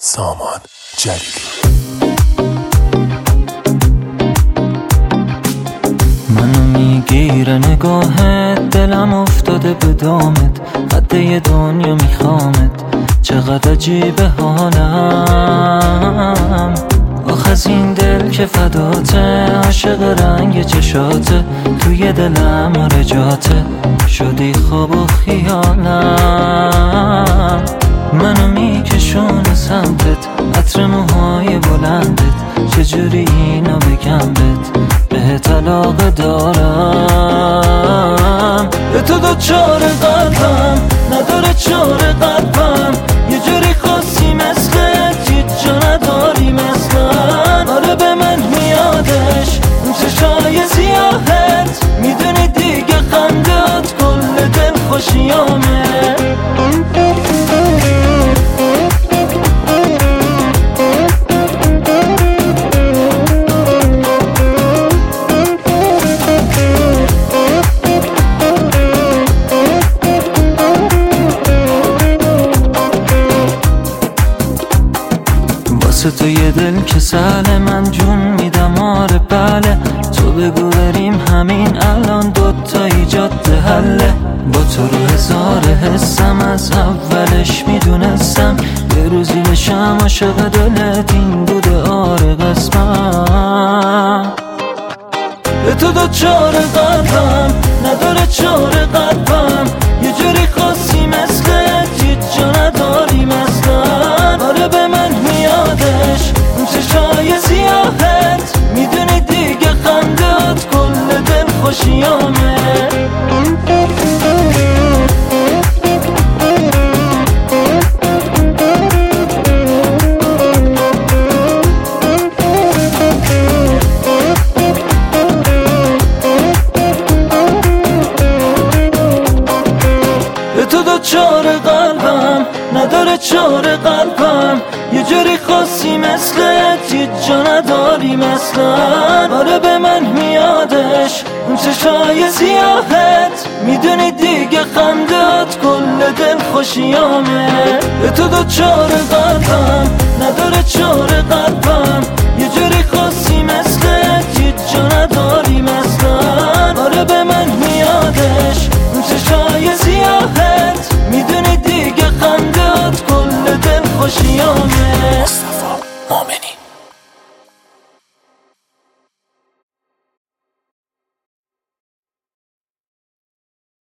سامان جلیلی. منو میگیره نگاهت، دلم افتاده به دامت، قد یه دنیا میخوامت، چقدر عجیبه حالم. آخ از این دل که فداته، عاشق رنگ چشاته، توی دلم آره جاته، شدی خواب و خیالم. منو میکشونه سمتت، عطر موهای بلندت، چجوری اینو بگم بهت علاقه دارم. به تو دوچار قلبم، نداره چاره قلبم، یه جوری خاصی مثلت، هیچ جا نداری مثلن. آره به من میادش اون چشای سیاهت، میدونی دیگه خندت کل دل خوشیامه. واسه تو یه دل که سهله، من جون میدم آره بله. تو بگو بریم همین الان، دوتایی جاده حله. با تو رو هزار حسم، از اولش میدونستم یه روزی بشم عاشق دلت، این بوده آره قسمم. به تو دوچار قلبم، نداره چاره قلبم، یه جوری خاصی مثلت، هیچ جا نداری مثلن. آره به من میادش اون چشای سیاهت، میدونی دیگه خندت کل دل خوشیامه. تو دوچار قلبم، نداره چاره قلبم، یه جوری خاصی مثلت، هیچ جا نداری مثلن. آره به من میادش اون چشای سیاهت، میدونی دیگه خندت کل دل خوشیامه. به تو دوچار قلبم، نداره چاره قلبم، یه جوری خاصی مثلت، هیچ جا نداری مثلن. آره به من میادش اون چشای سیاهت، میدونی دیگه خندت کل دل خوشیامه. مصطفی مومنی.